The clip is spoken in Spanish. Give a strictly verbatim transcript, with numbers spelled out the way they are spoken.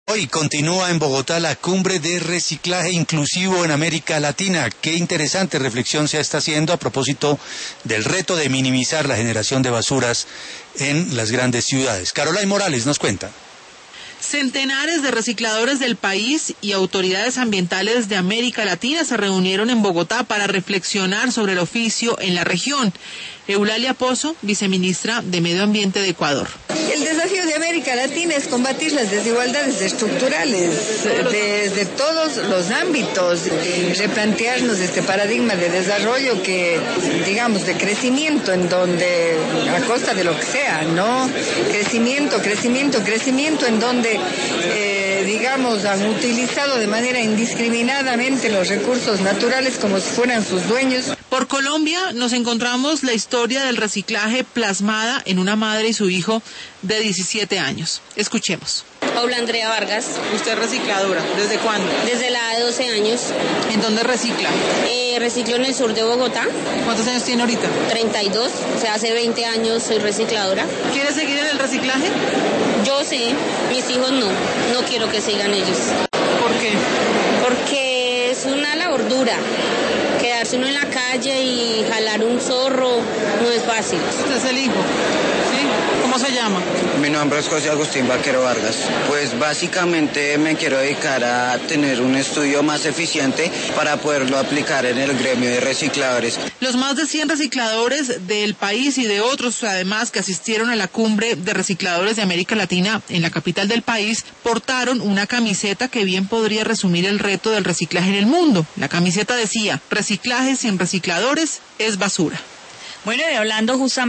Hoy continúa en Bogotá la cumbre de reciclaje inclusivo en América Latina. Qué interesante reflexión se está haciendo a propósito del reto de minimizar la generación de basuras en las grandes ciudades. Caroline Morales nos cuenta. Centenares de recicladores del país y autoridades ambientales de América Latina se reunieron en Bogotá para reflexionar sobre el oficio en la región. Eulalia Pozo, viceministra de Medio Ambiente de Ecuador. El desafío de América Latina es combatir las desigualdades estructurales desde todos los ámbitos, replantearnos este paradigma de desarrollo que, digamos, de crecimiento en donde, a costa de lo que sea, ¿no? Crecimiento, crecimiento, crecimiento en donde, eh, digamos, han utilizado de manera indiscriminadamente los recursos naturales como si fueran sus dueños. Por Colombia nos encontramos la historia del reciclaje plasmada en una madre y su hijo de diecisiete años. Escuchemos. Paula Andrea Vargas. ¿Usted es recicladora? ¿Desde cuándo? Desde la de doce años. ¿En dónde recicla? Eh, reciclo en el sur de Bogotá. ¿Cuántos años tiene ahorita? treinta y dos, o sea, hace veinte años soy recicladora. ¿Quiere seguir en el reciclaje? Yo sí, mis hijos no, no quiero que sigan ellos. ¿Por qué? Porque es una labor dura. Quedarse uno en la calle y jalar un zorro no es fácil. ¿Usted es el hijo? ¿Sí? ¿Cómo se llama? Mi nombre es José Agustín Vaquero Vargas. Pues básicamente me quiero dedicar a tener un estudio más eficiente para poderlo aplicar en el gremio de recicladores. Los más de cien recicladores del país y de otros, además, que asistieron a la cumbre de recicladores de América Latina en la capital del país, portaron una camiseta que bien podría resumir el reto del reciclaje en el mundo. La camiseta decía: reciclaje sin recicladores es basura. Bueno, y hablando justamente